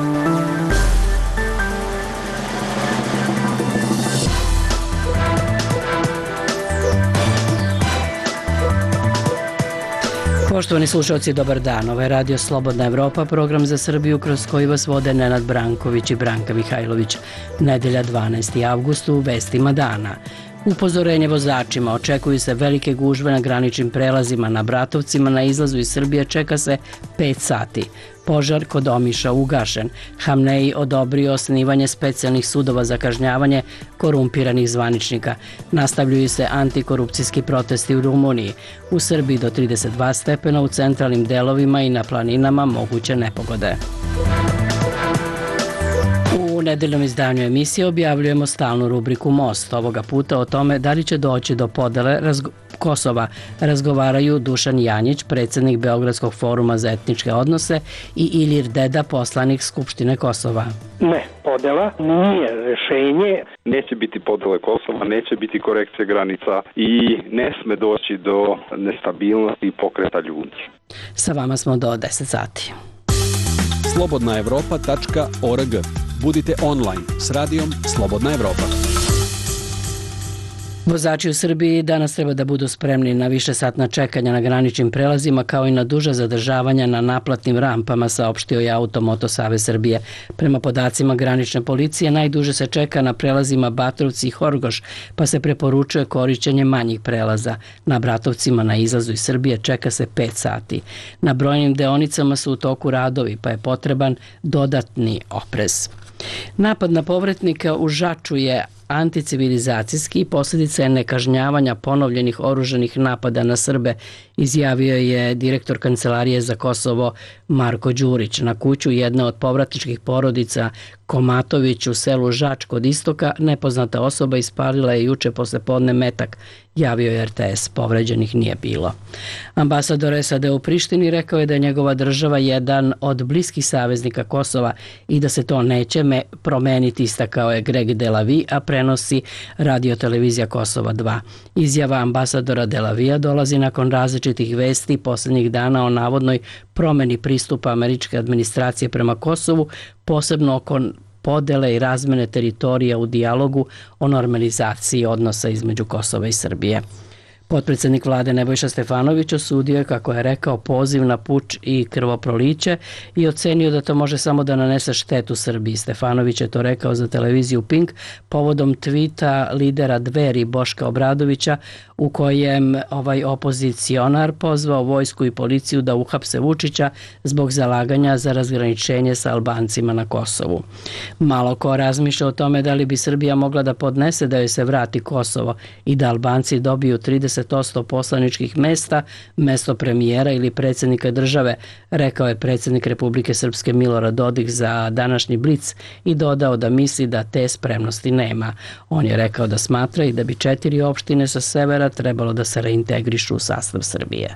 Poštovani slušalci, dobar dan. Ovo je Radio Slobodna Evropa, program za Srbiju kroz koji vas vode Nenad Branković i Branka Mihajlović. Nedelja 12. avgust u vestima dana. Upozorenje vozačima, očekuju se velike gužve na graničnim prelazima na Bratovcima, na izlazu iz Srbije čeka se 5 sati. Požar kod Omiša ugašen. Hamneji odobrio osnivanje specijalnih sudova za kažnjavanje korumpiranih zvaničnika. Nastavljuju se antikorupcijski protesti u Rumuniji. U Srbiji do 32 stepena, u centralnim delovima i na planinama moguće nepogode. U nedeljnom izdanju emisije objavljujemo stalnu rubriku Most. Ovoga puta o tome da li će doći do podele Kosova razgovaraju Dušan Janjić, predsjednik Beogradskog foruma za etničke odnose, i Ilir Deda, poslanik Skupštine Kosova. Ne, podela nije rešenje. Neće biti podele Kosova, neće biti korekcije granica i ne sme doći do nestabilnosti i pokreta ljudi. Sa vama smo do 10 sati. slobodnaevropa.org. Budite online s radijom Slobodna Evropa. Vozači u Srbiji danas treba da budu spremni na višesatna čekanja na graničnim prelazima kao i na duža zadržavanja na naplatnim rampama, saopštio je Automoto Savez Srbije. Prema podacima granične policije najduže se čeka na prelazima Batrovci i Horgoš, pa se preporučuje korišćenje manjih prelaza. Na Bratovcima na izlazu iz Srbije čeka se 5 sati. Na brojnim deonicama su u toku radovi, pa je potreban dodatni oprez. Napad na povratnika u Žaču je anticivilizacijski i posljedica je nekažnjavanja ponovljenih oružanih napada na Srbe, izjavio je direktor Kancelarije za Kosovo Marko Đurić. Na kuću jedne od povratničkih porodica Komatović u selu Žač kod istoka nepoznata osoba ispalila je juče poslepodne metak, javio je RTS. Povređenih nije bilo. Ambasador SAD u Prištini rekao je da je njegova država jedan od bliskih saveznika Kosova i da se to neće promeniti, istakao je Greg Delavi, a prenosi radiotelevizija Kosova 2. Izjava ambasadora Delavija dolazi nakon različitih vesti posljednjih dana o navodnoj promeni pristupa američke administracije prema Kosovu, posebno oko podele i razmene teritorija u dijalogu o normalizaciji odnosa između Kosova i Srbije. Potpredsjednik vlade Nebojša Stefanović osudio je, kako je rekao, poziv na puč i krvoproliće i ocenio da to može samo da nanese štetu Srbiji. Stefanović je to rekao za televiziju Pink povodom tvita lidera Dveri Boška Obradovića u kojem ovaj opozicionar pozvao vojsku i policiju da uhapse Vučića zbog zalaganja za razgraničenje sa Albancima na Kosovu. Malo ko razmišlja o tome da li bi Srbija mogla da podnese da joj se vrati Kosovo i da Albanci dobiju 30% poslaničkih mesta, mesto premijera ili predsjednika države, rekao je predsjednik Republike Srpske Milorad Dodik za današnji Blic i dodao da misli da te spremnosti nema. On je rekao da smatra i da bi 4 opštine sa severa trebalo da se reintegrišu u sastav Srbije.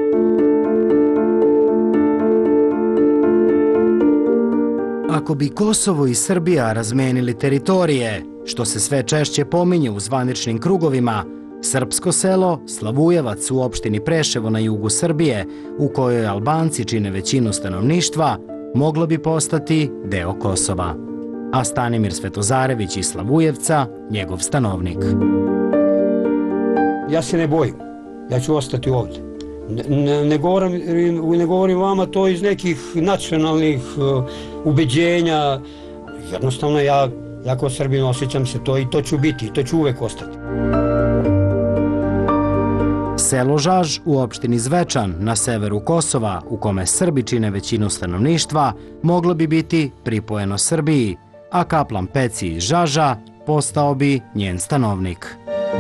Ako bi Kosovo i Srbija razmenili teritorije, što se sve češće pominje u zvaničnim krugovima, srpsko selo Slavujevac u opštini Preševo na jugu Srbije, u kojoj Albanci čine većinu stanovništva, moglo bi postati deo Kosova. A Stanimir Svetozarević iz Slavujevca, njegov stanovnik. Ja se ne bojim, ja ću ostati ovdje. Ne govorim vama to iz nekih nacionalnih ubeđenja. Jednostavno ja kao Srbin osjećam se to i to ću biti i to ću uvek ostati. Selo Žaž u opštini Zvečan na severu Kosova, u kome Srbi čine većinu stanovništva, moglo bi biti pripojeno Srbiji, a Kaplan Peci iz Žaža postao bi njen stanovnik.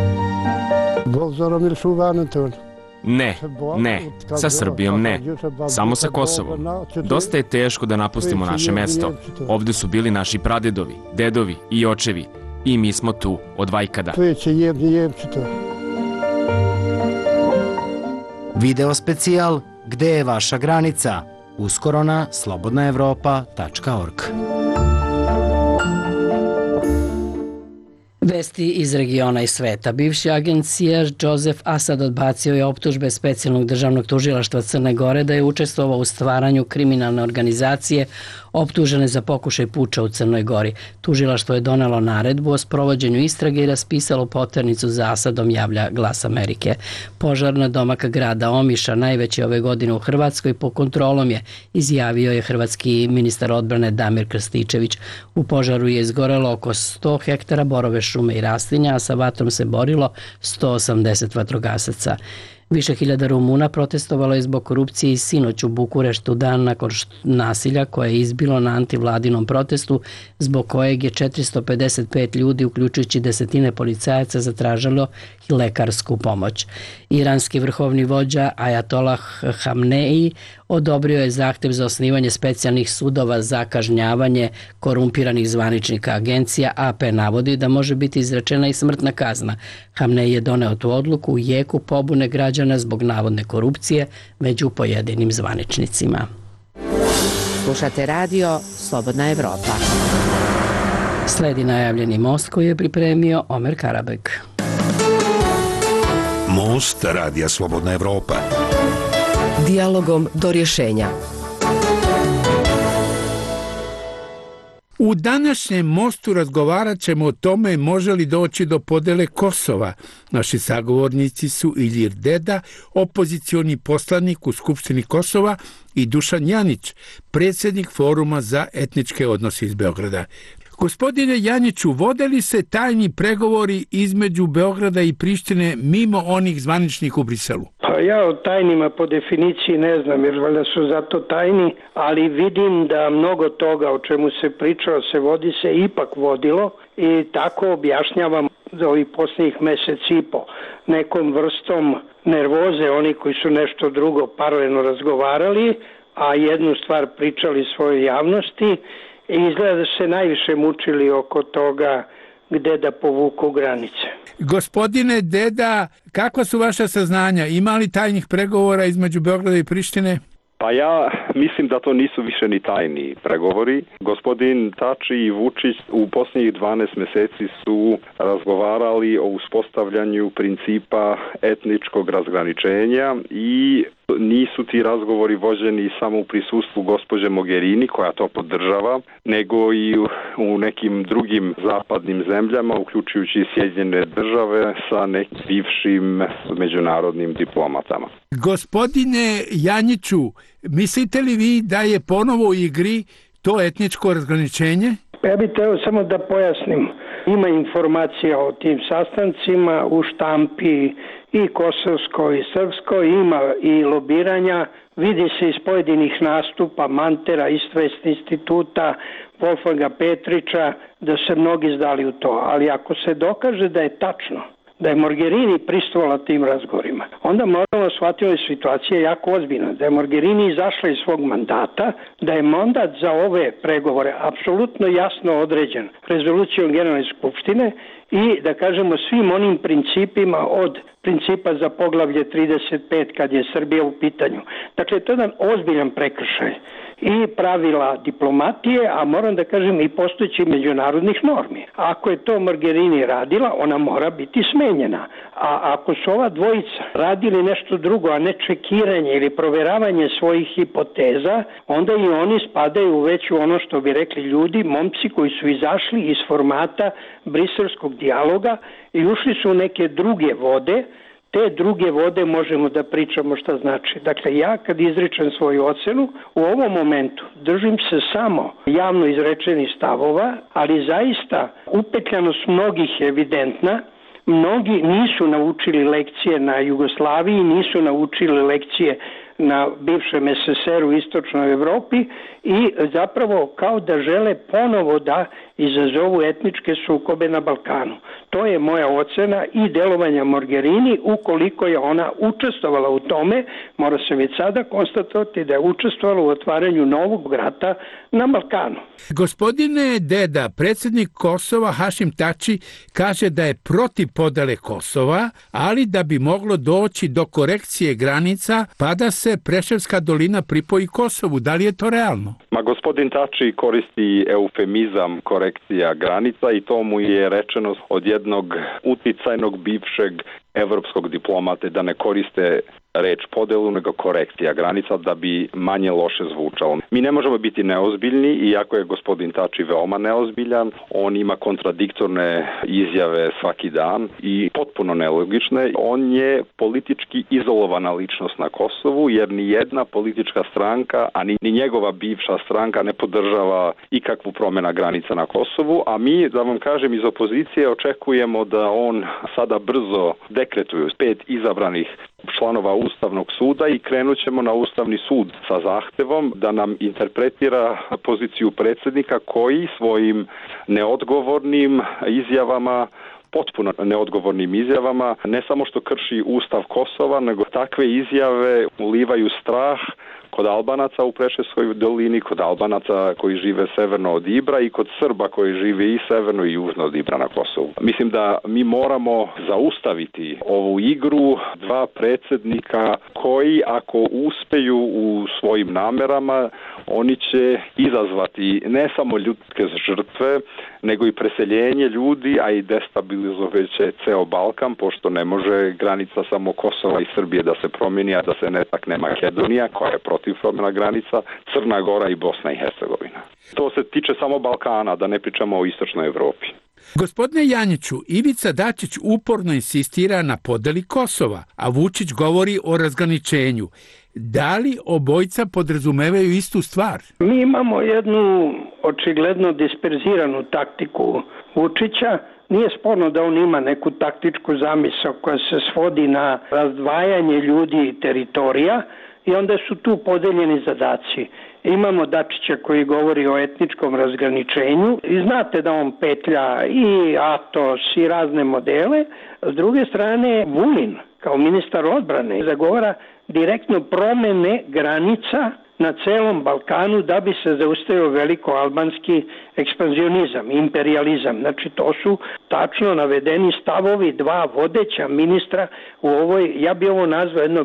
Ne, sa Srbijom ne, samo sa Kosovom. Dosta je teško da napustimo naše mesto. Ovdje su bili naši pradedovi, dedovi i očevi i mi smo tu od vajkada. Video specijal Gde je vaša granica? Uskoro na slobodnaevropa.org. Vesti iz regiona i sveta. Bivši agencija Joseph Asad odbacio je optužbe specijalnog državnog tužilaštva Crne Gore da je učestvovao u stvaranju kriminalne organizacije optužene za pokušaj puča u Crnoj Gori. Tužilaštvo je donelo naredbu o sprovođenju istrage i raspisalo poternicu za Asadom, javlja Glas Amerike. Požar na domak grada Omiša, najveći ove godine u Hrvatskoj, pod kontrolom je, izjavio je hrvatski ministar odbrane Damir Krstičević. U požaru je izgorelo oko 100 hektara borove šume i rastinja, a sa vatrom se borilo 180 vatrogasaca. Više hiljada Rumuna protestovalo je zbog korupcije i sinoć u Bukureštu dan nakon nasilja koje je izbilo na antivladinom protestu, zbog kojeg je 455 ljudi, uključujući desetine policajaca, zatražilo lekarsku pomoć. Iranski vrhovni vođa Ajatolah Hamneji odobrio je zahtev za osnivanje specijalnih sudova za kažnjavanje korumpiranih zvaničnika agencija. AP navodi da može biti izrečena i smrtna kazna. Hamneji je doneo tu odluku u jeku pobune građana zbog navodne korupcije među pojedinim zvaničnicima. Slušate radio Slobodna Evropa. Sledi najavljeni most koji je pripremio Omer Karabek. Most radija Slobodna Evropa. Dijalogom do rješenja. U današnjem mostu razgovarat ćemo o tome može li doći do podele Kosova. Naši sagovornici su Ilir Deda, opozicioni poslanik u Skupštini Kosova, i Dušan Janić, predsjednik Foruma za etničke odnose iz Beograda. Gospodine Janiću, vode li se tajni pregovori između Beograda i Prištine mimo onih zvaničnih u Briselu? Pa ja o tajnima po definiciji ne znam, jer valjda su zato tajni, ali vidim da mnogo toga o čemu se pričao se ipak vodilo i tako objašnjavam za ovih posljednjih mesec i po nekom vrstom nervoze, oni koji su nešto drugo paralelno razgovarali, a jednu stvar pričali svojoj javnosti. I izgleda da su se najviše mučili oko toga gde da povuku granice. Gospodine Deda, kakva su vaša saznanja? Ima li tajnih pregovora između Beograda i Prištine? Pa ja mislim da to nisu više ni tajni pregovori. Gospodin Tači i Vučić u posljednjih 12 mjeseci su razgovarali o uspostavljanju principa etničkog razgraničenja i nisu ti razgovori vođeni samo u prisustvu gospođe Mogherini, koja to podržava, nego i u nekim drugim zapadnim zemljama, uključujući Sjedinjene Države sa nekim bivšim međunarodnim diplomatama. Gospodine Janjiću, mislite li vi da je ponovo u igri to etničko razgraničenje? Ja bih trebao samo da pojasnim. Ima informacija o tim sastancima u štampi i kosovskoj i srpskoj, ima i lobiranja, vidi se iz pojedinih nastupa Mantera, Istvest instituta, Wolfganga Petrića, da se mnogi zdali u to. Ali ako se dokaže da je tačno, da je Mogherini pristupala tim razgovorima, onda moramo shvatiti da je situacija jako ozbiljna, da je Mogherini izašla iz svog mandata, da je mandat za ove pregovore apsolutno jasno određen rezolucijom Generalne skupštine i da kažemo svim onim principima od principa za poglavlje 35 kad je Srbija u pitanju. Dakle, to je jedan ozbiljan prekršaj i pravila diplomatije, a moram da kažem i postojeći međunarodnih normi. Ako je to Mogherini radila, ona mora biti smenjena. A ako su ova dvojica radili nešto drugo, a ne čekiranje ili proveravanje svojih hipoteza, onda i oni spadaju već u ono što bi rekli ljudi, momci koji su izašli iz formata briselskog dijaloga i ušli su u neke druge vode. Te druge vode možemo da pričamo šta znači. Dakle, ja kad izričem svoju ocenu, u ovom momentu držim se samo javno izrečenih stavova, ali zaista upetljanost mnogih je evidentna. Mnogi nisu naučili lekcije na Jugoslaviji, nisu naučili lekcije na bivšem SSR-u u istočnoj Evropi i zapravo kao da žele ponovo da izazovu etničke sukobe na Balkanu. To je moja ocena i delovanja Mogherini. Ukoliko je ona učestvovala u tome, mora se već sada konstatovati da je učestvovala u otvaranju novog rata na Balkanu. Gospodine Deda, predsjednik Kosova Hašim Tači kaže da je protiv podele Kosova, ali da bi moglo doći do korekcije granica pa da se se Preševska dolina pripoji Kosovu. Da li je to realno? Gospodin Tači koristi eufemizam korekcija granica i to mu je rečeno od jednog uticajnog bivšeg evropskog diplomate da ne koriste reč podelu nego korekcija granica da bi manje loše zvučalo. Mi ne možemo biti neozbiljni, iako je gospodin Tači veoma neozbiljan, on ima kontradiktorne izjave svaki dan i potpuno nelogične. On je politički izolovana ličnost na Kosovu jer ni jedna politička stranka, a ni njegova bivša stranka ne podržava ikakvu promjena granica na Kosovu, a mi, da vam kažem, iz opozicije očekujemo da on sada brzo dekretuje 5 izabranih članova Ustavnog suda i krenut ćemo na Ustavni sud sa zahtevom da nam interpretira poziciju predsjednika koji svojim neodgovornim izjavama, potpuno neodgovornim izjavama, ne samo što krši Ustav Kosova, nego takve izjave ulivaju strah kod Albanaca u Preševskoj dolini, kod Albanaca koji žive severno od Ibra i kod Srba koji žive i severno i južno od Ibra na Kosovu. Mislim da mi moramo zaustaviti ovu igru dva predsjednika koji ako uspeju u svojim namerama, oni će izazvati ne samo ljudske žrtve, nego i preseljenje ljudi, a i destabilizovaće ceo Balkan, pošto ne može granica samo Kosova i Srbije da se promijeni, a da se ne takne Makedonija, koja je protiv promjena granica, Crna Gora i Bosna i Hercegovina. To se tiče samo Balkana, da ne pričamo o istočnoj Evropi. Gospodine Janjiću, Ivica Dačić uporno insistira na podeli Kosova, a Vučić govori o razgraničenju. Da li obojica podrazumevaju istu stvar? Mi imamo jednu očigledno disperziranu taktiku Vučića. Nije sporno da on ima neku taktičku zamisao koja se svodi na razdvajanje ljudi i teritorija i onda su tu podeljeni zadaci. Imamo Dačića koji govori o etničkom razgraničenju i znate da on petlja i Atos i razne modele. S druge strane, Vulin kao ministar odbrane zagovara direktno promene granica na celom Balkanu da bi se zaustavio veliko-albanski ekspanzionizam, imperializam. Znači to su tačno navedeni stavovi dva vodeća ministra u ovoj, ja bi ovo nazvao jednoj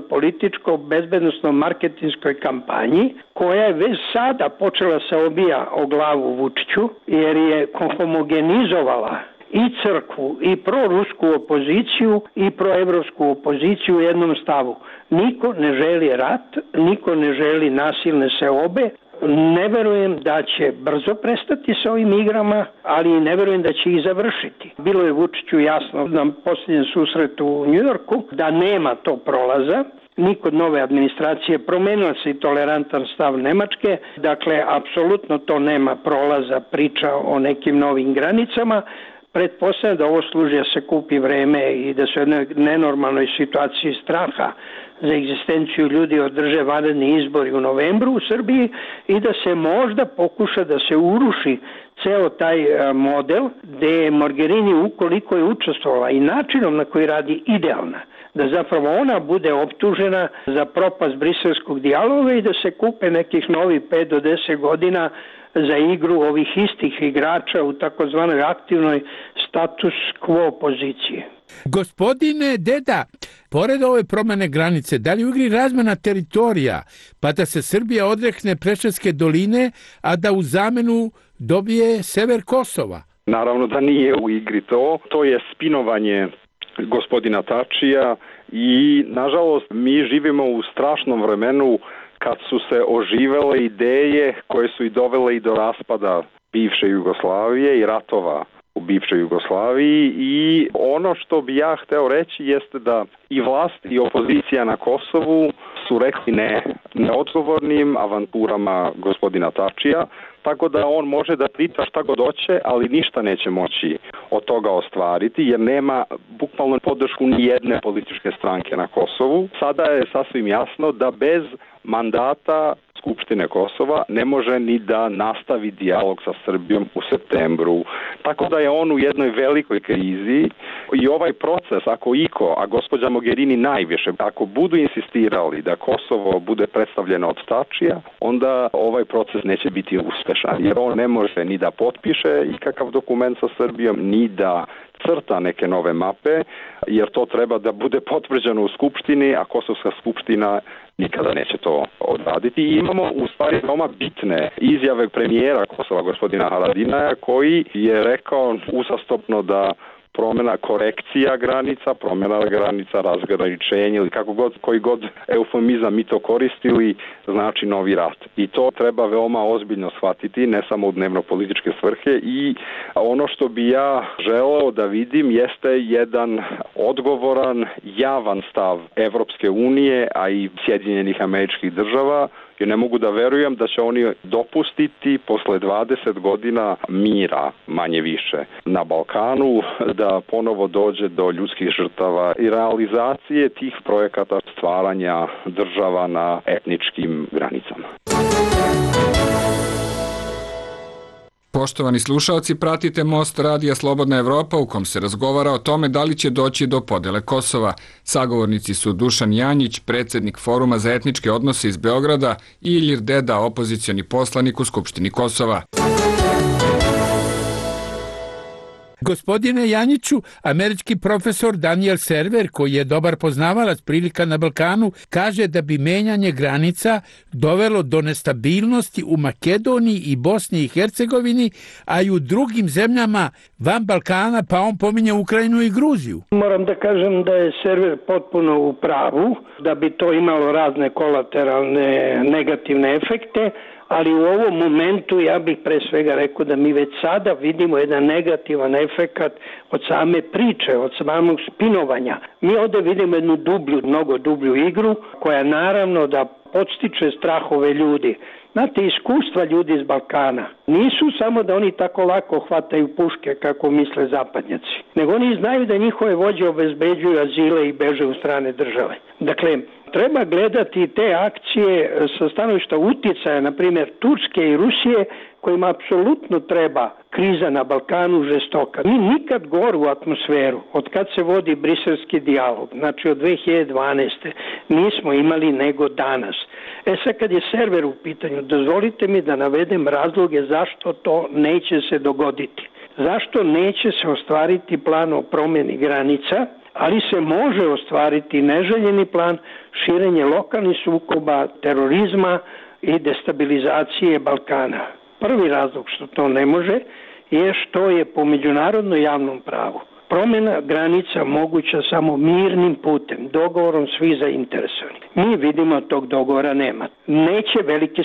političko-bezbednostno-marketinskoj kampanji koja je već sada počela se obija o glavu Vučiću jer je homogenizovala i crkvu, i prorusku opoziciju, i proevropsku opoziciju u jednom stavu. Niko ne želi rat, niko ne želi nasilne seobe. Ne verujem da će brzo prestati sa ovim igrama, ali ne verujem da će ih završiti. Bilo je Vučiću jasno na posljednjem susretu u Njujorku da nema to prolaza. Ni kod nove administracije promenila se i tolerantan stav Nemačke, dakle, apsolutno to nema prolaza, priča o nekim novim granicama. Pretpostavljam da ovo služi da se kupi vreme i da se u jednoj nenormalnoj situaciji straha za egzistenciju ljudi održe vanredni izbori u novembru u Srbiji i da se možda pokuša da se uruši ceo taj model gde je Mogherini, ukoliko je učestvovala i načinom na koji radi, idealna, da zapravo ona bude optužena za propast briselskog dijaloga i da se kupe nekih novih 5 do 10 godina za igru ovih istih igrača u takozvanoj aktivnoj status quo poziciji. Gospodine Deda, pored ove promjene granice, da li u igri razmena teritorija, pa da se Srbija odrekne Preševske doline, a da u zamenu dobije sever Kosova? Naravno da nije u igri to. To je spinovanje gospodina Tačija i, nažalost, mi živimo u strašnom vremenu kad su se oživele ideje koje su i dovele i do raspada bivše Jugoslavije i ratova u bivšoj Jugoslaviji i ono što bi ja hteo reći jeste da i vlast i opozicija na Kosovu su rekli ne neodgovornim avanturama gospodina Tačija, tako da on može da priča šta god hoće, ali ništa neće moći od toga ostvariti, jer nema bukvalno podršku ni jedne političke stranke na Kosovu. Sada je sasvim jasno da bez mandata Skupštine Kosova ne može ni da nastavi dijalog sa Srbijom u septembru. Tako da je on u jednoj velikoj krizi i ovaj proces, ako iko, a gospođa Mogherini najviše, ako budu insistirali da Kosovo bude predstavljeno od Tačija, onda ovaj proces neće biti uspešan, jer on ne može ni da potpiše ikakav dokument sa Srbijom, ni da crta neke nove mape, jer to treba da bude potvrđeno u Skupštini, a Kosovska skupština nikada neće to odraditi. I imamo u stvari veoma bitne izjave premijera Kosova, gospodina Haradinaja, koji je rekao uzastopno da promjena korekcija granica, promjena granica, razgraničenje ili koji god eufemizam mi to koristili, znači novi rat. I to treba veoma ozbiljno shvatiti, ne samo u dnevno-političke svrhe. I ono što bi ja želeo da vidim jeste jedan odgovoran, javan stav Evropske unije, a i Sjedinjenih Američkih Država, jer ne mogu da verujem da će oni dopustiti posle 20 godina mira, manje više, na Balkanu, da ponovo dođe do ljudskih žrtava i realizacije tih projekata stvaranja država na etničkim granicama. Poštovani slušalci, pratite Most radija Slobodna Evropa u kom se razgovara o tome da li će doći do podele Kosova. Sagovornici su Dušan Janjić, predsjednik Foruma za etničke odnose iz Beograda, i Ilir Deda, opozicioni poslanik u Skupštini Kosova. Gospodine Janjiću, američki profesor Daniel Server, koji je dobar poznavalac prilika na Balkanu, kaže da bi menjanje granica dovelo do nestabilnosti u Makedoniji i Bosni i Hercegovini, a i u drugim zemljama van Balkana, pa on pominje Ukrajinu i Gruziju. Moram da kažem da je Server potpuno u pravu, da bi to imalo razne kolateralne negativne efekte, ali u ovom momentu ja bih pre svega rekao da mi već sada vidimo jedan negativan efekat od same priče, od samog spinovanja. Mi ovdje vidimo jednu mnogo dublju igru koja naravno da podstiče strahove ljudi. Znate, iskustva ljudi iz Balkana nisu samo da oni tako lako hvataju puške kako misle zapadnjaci, nego oni znaju da njihove vođe obezbeđuju azile i beže u strane države. Dakle, treba gledati te akcije sa stanovišta uticaja, na primjer Turske i Rusije, kojima apsolutno treba kriza na Balkanu žestoka. Mi nikad goru atmosferu, od kad se vodi briselski dijalog, znači od 2012. nismo imali nego danas. Sad kad je Server u pitanju, dozvolite mi da navedem razloge zašto to neće se dogoditi. Zašto neće se ostvariti plan o promjeni granica, ali se može ostvariti neželjeni plan širenje lokalnih sukoba, terorizma i destabilizacije Balkana. Prvi razlog što to ne može je što je po međunarodnom javnom pravu promjena granica moguća samo mirnim putem, dogovorom svih zainteresovanih. Mi vidimo tog dogovora nema. Neće velike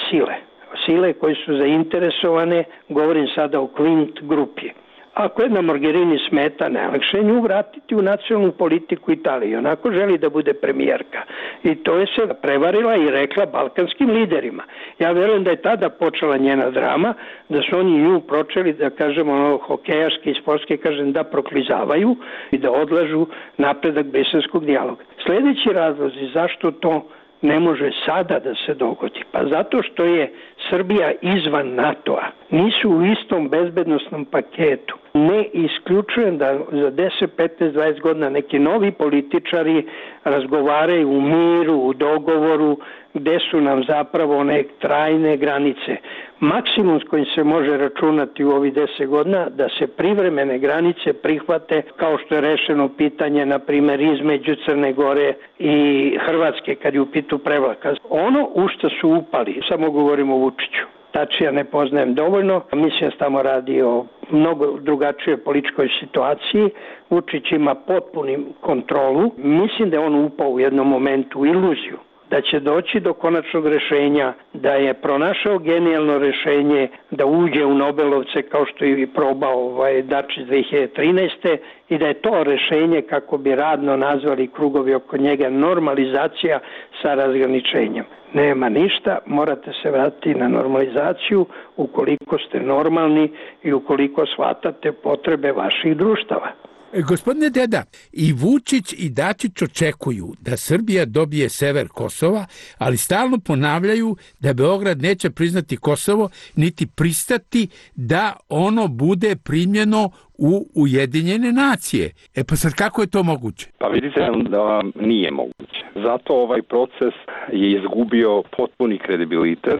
sile koje su zainteresovane, govorim sada o Quint grupi. Ako jedna Mogherini smeta, najlakše nju vratiti u nacionalnu politiku Italije. Onako želi da bude premijerka. I to je se prevarila i rekla balkanskim liderima. Ja verujem da je tada počela njena drama, da su oni nju pročeli, da kažemo hokejaški i sportski, kažem, da proklizavaju i da odlažu napredak briselskog dijaloga. Sljedeći razlozi zašto to ne može sada da se dogodi. Pa zato što je Srbija izvan NATO-a. Nisu u istom bezbednosnom paketu. Ne isključujem da za 10, 15, 20 godina neki novi političari razgovaraju u miru, u dogovoru, gde su nam zapravo one trajne granice. Maksimum s kojim se može računati u ovih 10 godina da se privremene granice prihvate, kao što je rešeno pitanje, na primjer, između Crne Gore i Hrvatske kad je u pitu prevlaka. Ono u što su upali, samo govorimo o Vučiću. Tačija ne poznajem dovoljno, mislim da se tamo radi o mnogo drugačijoj političkoj situaciji. Vučić ima potpunu kontrolu. Mislim da je on upao u jednom momentu u iluziju da će doći do konačnog rešenja, da je pronašao genijalno rešenje da uđe u Nobelovce kao što je i probao Dačić 2013. i da je to rešenje, kako bi radno nazvali krugovi oko njega, normalizacija sa razgraničenjem. Nema ništa, morate se vratiti na normalizaciju ukoliko ste normalni i ukoliko shvatate potrebe vaših društava. Gospodine Deda, i Vučić i Dačić očekuju da Srbija dobije sever Kosova, ali stalno ponavljaju da Beograd neće priznati Kosovo, niti pristati da ono bude primljeno u Ujedinjene nacije. Pa sad kako je to moguće? Pa vidite da nije moguće. Zato ovaj proces je izgubio potpuni kredibilitet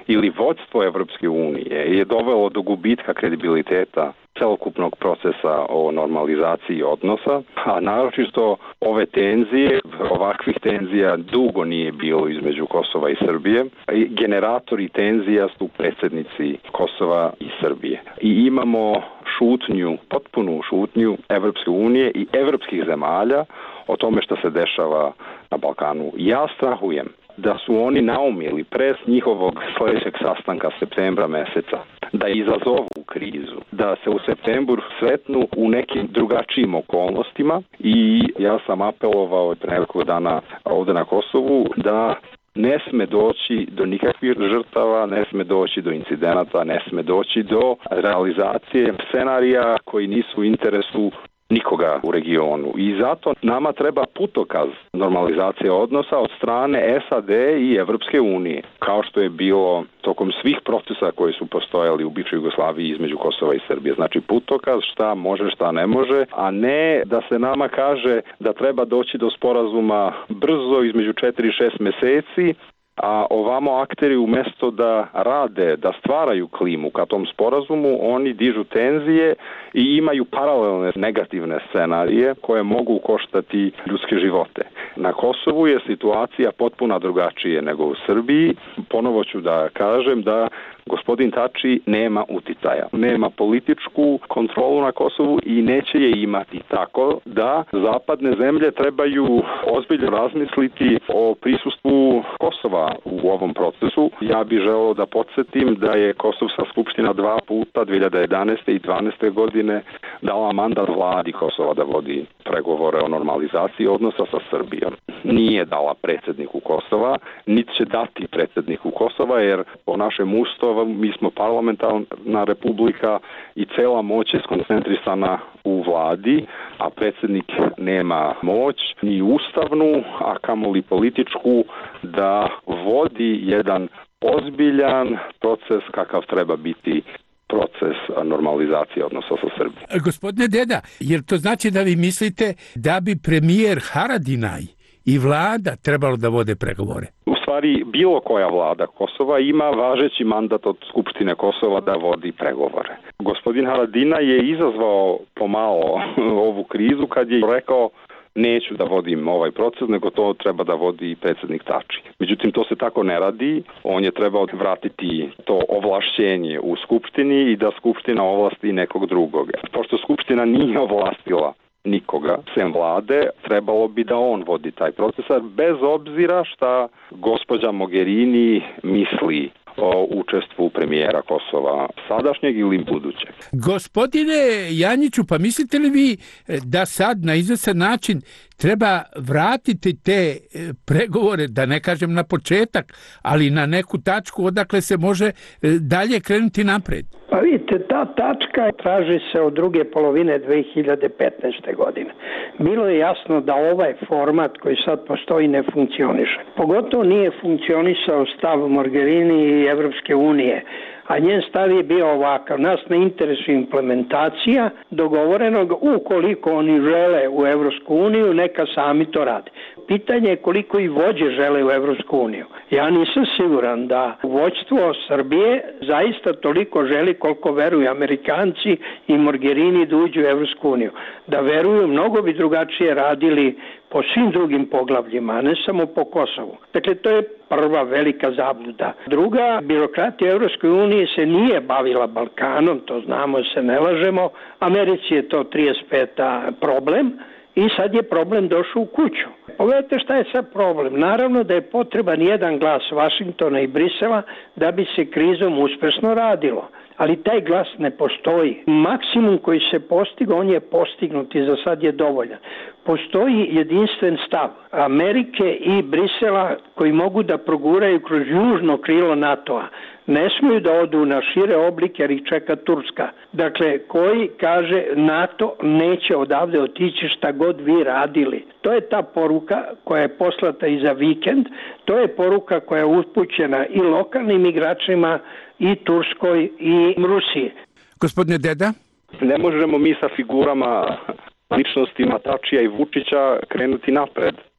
ili vođstvo Evropske unije je dovelo do gubitka kredibiliteta celokupnog procesa o normalizaciji odnosa, a naročito ove tenzije, ovakvih tenzija dugo nije bilo između Kosova i Srbije. Generatori tenzija su predsjednici Kosova i Srbije. I imamo šutnju, potpunu šutnju Evropske unije i evropskih zemalja o tome što se dešava na Balkanu. Ja strahujem da su oni naumili pre njihovog sljedećeg sastanka septembra meseca da izazovu krizu, da se u septembru sretnu u nekim drugačijim okolnostima i ja sam apelovao pre nekoliko dana ovdje na Kosovu da ne sme doći do nikakvih žrtava, ne sme doći do incidenata, ne sme doći do realizacije scenarija koji nisu u interesu nikoga u regionu. I zato nama treba putokaz normalizacije odnosa od strane SAD i Evropske unije, kao što je bilo tokom svih procesa koji su postojali u bivšoj Jugoslaviji između Kosova i Srbije. Znači putokaz šta može, šta ne može, a ne da se nama kaže da treba doći do sporazuma brzo između 4 i 6 meseci, a ovamo akteri umjesto da rade, da stvaraju klimu ka tom sporazumu, oni dižu tenzije i imaju paralelne negativne scenarije koje mogu koštati ljudske živote. Na Kosovu je situacija potpuno drugačije nego u Srbiji. Ponovo ću da kažem da gospodin Tači nema uticaja, nema političku kontrolu na Kosovu i neće je imati, tako da zapadne zemlje trebaju ozbiljno razmisliti o prisustvu Kosova u ovom procesu. Ja bih želeo da podsjetim da je Kosovska skupština 2 puta 2011. i 2012. godine dala mandat vladi Kosova da vodi pregovore o normalizaciji odnosa sa Srbijom. Nije dala predsjedniku Kosova, niti će dati predsjedniku Kosova, jer po našem ustavu mi smo parlamentarna republika i cela moć je skoncentrisana u vladi, a predsjednik nema moć ni ustavnu, a kamoli političku da vodi jedan ozbiljan proces kakav treba biti proces normalizacije odnosa sa Srbijom. Gospodine Deda, jer to znači da vi mislite da bi premijer Haradinaj i vlada trebalo da vode pregovore? U stvari, bilo koja vlada Kosova ima važeći mandat od Skupštine Kosova da vodi pregovore. Gospodin Haradinaj je izazvao pomalo ovu krizu kad je rekao neću da vodim ovaj proces, nego to treba da vodi predsjednik Tači. Međutim, to se tako ne radi. On je trebao vratiti to ovlašćenje u Skupštini i da Skupština ovlasti nekog drugog. Pošto Skupština nije ovlastila nikoga, sem vlade, trebalo bi da on vodi taj proces, bez obzira šta gospođa Mogherini misli o učestvu premijera Kosova sadašnjeg ili budućeg. Gospodine Janjiću, pa mislite li vi da sad na izvestan način treba vratiti te pregovore, da ne kažem na početak, ali na neku tačku odakle se može dalje krenuti napred? Pa vidite, ta tačka traži se od druge polovine 2015. godine. Bilo je jasno da ovaj format koji sad postoji ne funkcioniše. Pogotovo nije funkcionisao stav Mogherini i Evropske unije, a njen stav je bio ovakav. Nas ne interesuje implementacija dogovorenog, ukoliko oni žele u Evropsku uniju, neka sami to rade. Pitanje je koliko i vođe žele u Evropsku uniju. Ja nisam siguran da vođstvo Srbije zaista toliko želi koliko veruju Amerikanci i Mogherini da uđu u Evropsku uniju. Da veruju, mnogo bi drugačije radili po svim drugim poglavljima, a ne samo po Kosovu. Dakle, to je prva velika zabluda. Druga, birokratija Evropske unije se nije bavila Balkanom, to znamo, se ne lažemo. Americi je to 35. problem i sad je problem došao u kuću. Pogledajte šta je sad problem. Naravno da je potreban jedan glas Vašingtona i Brisela da bi se krizom uspešno radilo. Ali taj glas ne postoji. Maksimum koji se postigao, on je postignut i za sad je dovoljan. Postoji jedinstven stav Amerike i Brisela koji mogu da proguraju kroz južno krilo NATO-a. Ne smiju da odu na šire oblike jer ih čeka Turska. Dakle, koji kaže NATO neće odavde otići šta god vi radili. To je ta poruka koja je poslata i za vikend. To je poruka koja je upućena i lokalnim igračima, i Turskoj, i Rusiji. Gospodine Deda? Ne možemo mi sa figurama, ličnostima Tačija i Vučića krenuti napred.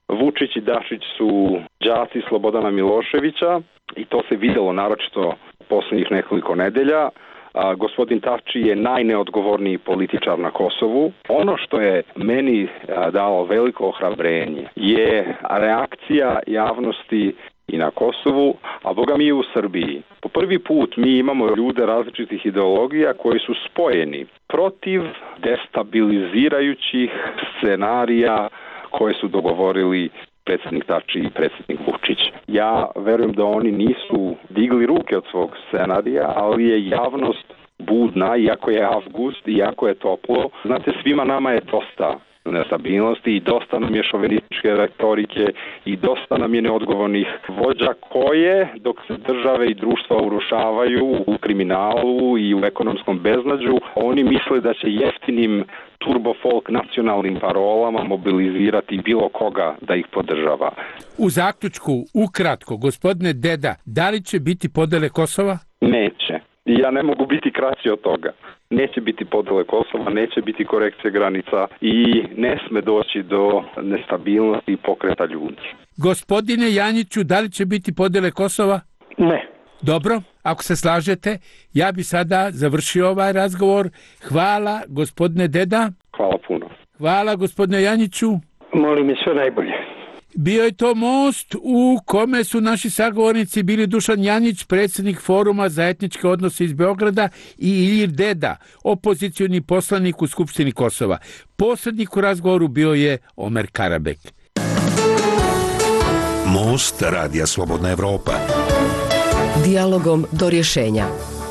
Vučić i Dačić su đaci Slobodana Miloševića i to se videlo naročito poslednjih nekoliko nedelja. Gospodin Tači je najneodgovorniji političar na Kosovu. Ono što je meni dalo veliko ohrabrenje je reakcija javnosti i na Kosovu, a boga mi u Srbiji. Po prvi put mi imamo ljude različitih ideologija koji su spojeni protiv destabilizirajućih scenarija koje su dogovorili predsjednik Tači i predsjednik Vučić. Ja verujem da oni nisu digli ruke od svog scenarija, ali je javnost budna, iako je avgust, iako je toplo. Znate, svima nama je dosta nestabilnosti i dosta nam je šovinističke retorike i dosta nam je neodgovornih vođa koje, dok se države i društva urušavaju u kriminalu i u ekonomskom beznađu, oni misle da će jeftinim turbofolk nacionalnim parolama mobilizirati bilo koga da ih podržava. U zaključku, ukratko, gospodine Deda, da li će biti podele Kosova? Neće. Ja ne mogu biti kraći od toga. Neće biti podele Kosova, neće biti korekcije granica i ne sme doći do nestabilnosti i pokreta ljudi. Gospodine Janjiću, da li će biti podele Kosova? Ne. Dobro, ako se slažete, ja bi sada završio ovaj razgovor. Hvala, gospodine Deda. Hvala puno. Hvala, gospodine Janjiću. Molim i sve najbolje. Bio je to most u kome su naši sagovornici bili Dušan Janjić, predsjednik Foruma za etničke odnose iz Beograda, i Ilir Deda, opozicioni poslanik u Skupštini Kosova. Posrednik u razgovoru bio je Omer Karabek. Most Radija Slobodna Evropa. Dijalogom do rješenja.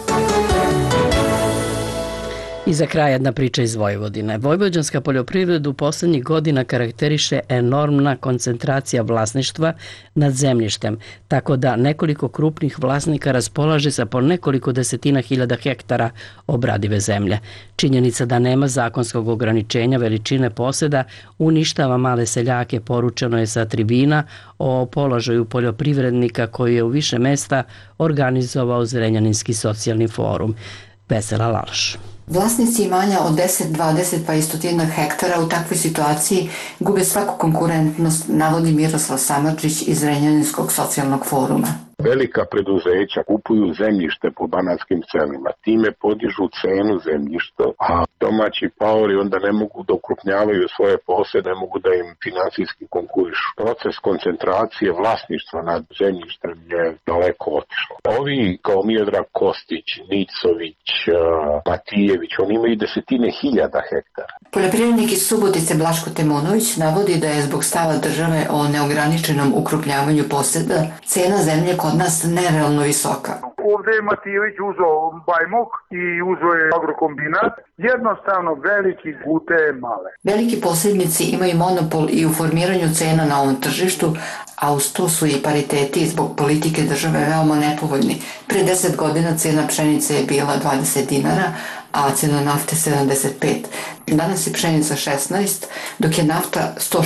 I za kraj jedna priča iz Vojvodine. Vojvođanska poljoprivredu poslednjih godina karakteriše enormna koncentracija vlasništva nad zemljištem, tako da nekoliko krupnih vlasnika raspolaže sa po nekoliko desetina hiljada hektara obradive zemlje. Činjenica da nema zakonskog ograničenja veličine poseda uništava male seljake, poručeno je sa tribina o položaju poljoprivrednika koji je u više mesta organizovao Zrenjaninski socijalni forum. Vesela Laloš. Vlasnici imanja od 10, 20 pa i 100 hektara u takvoj situaciji gube svaku konkurentnost, navodi Miroslav Samardžić iz Zrenjaninskog socijalnog foruma. Velika preduzeća kupuju zemljište po banatskim selima, time podižu cenu zemljišta, a domaći paori onda ne mogu da okrupnjavaju svoje posede, ne mogu da im finansijski konkurišu. Proces koncentracije vlasništva nad zemljištem je daleko otišlo. Ovi kao Miodrag Kostić, Nicović, Matijević, oni imaju desetine hiljada hektara. Poljoprivrednik iz Subotice Blaško Temonović navodi da je zbog stava države o neograničenom ukrupnjavanju poseda cena zemlje kod nas nerealno visoka. Ovdje je Matijević uzeo Bajmok i uzeo je Agrokombinat. Jednostavno veliki gute male. Veliki posrednici imaju monopol i u formiranju cena na ovom tržištu, a uz to su i pariteti zbog politike države veoma nepovoljni. Pre 10 godina cena pšenice je bila 20 dinara, a cena nafte 75. Danas je pšenica 16, dok je nafta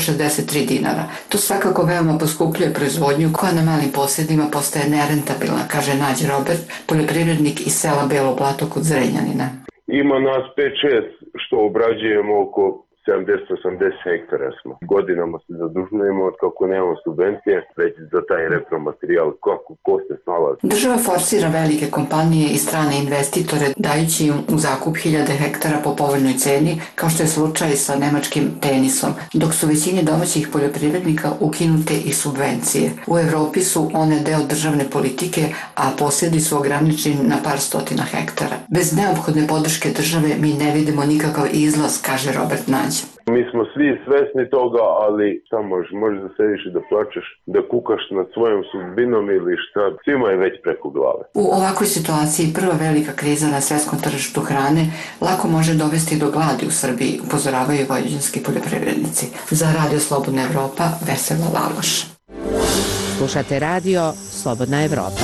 163 dinara. To svakako veoma poskupljuje proizvodnju koja na malim posjedima postaje nerentabilna, kaže Nađ Robert, poljoprivrednik iz sela Belo Blato kod Zrenjanina. Ima nas 5-6 što obrađujemo oko 70-80 hektara smo. Godinama se zadužujemo od kako nemamo subvencije, već za taj repromaterijal, kako ko se snalazi. Država forsira velike kompanije i strane investitore, dajući im u zakup hiljade hektara po povoljnoj ceni, kao što je slučaj sa nemačkim Tenisom, dok su većini domaćih poljoprivrednika ukinute i subvencije. U Evropi su one deo državne politike, a posjedi su ograničeni na par stotina hektara. Bez neophodne podrške države mi ne vidimo nikakav izlaz, kaže Robert Nađ. Mi smo svi svesni toga, ali šta možeš da sediš i da plačeš, da kukaš nad svojom sudbinom ili šta, svima je već preko glave. U ovakvoj situaciji prva velika kriza na svjetskom tržištu hrane lako može dovesti do gladi u Srbiji, upozoravaju vojvođanski poljoprivrednici. Za Radio Slobodna Evropa, Vesela Laloš. Slušate Radio Slobodna Evropa.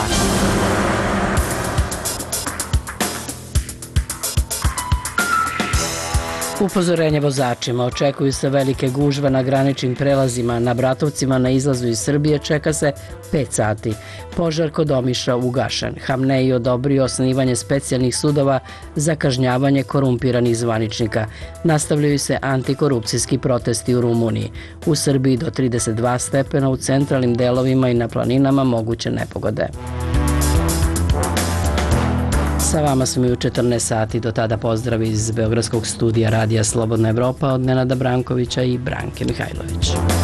Upozorenje vozačima, očekuju se velike gužve na graničnim prelazima, na Bratovcima na izlazu iz Srbije čeka se 5 sati. Požar kod Omiša ugašen. Hamnej odobrio osnivanje specijalnih sudova za kažnjavanje korumpiranih zvaničnika. Nastavljaju se antikorupcijski protesti u Rumuniji. U Srbiji do 32 stepena, u centralnim delovima i na planinama moguće nepogode. Sa vama smo i u 14 sati, do tada pozdrav iz Beogradskog studija Radija Slobodna Evropa od Nenada Brankovića i Branke Mihajlović.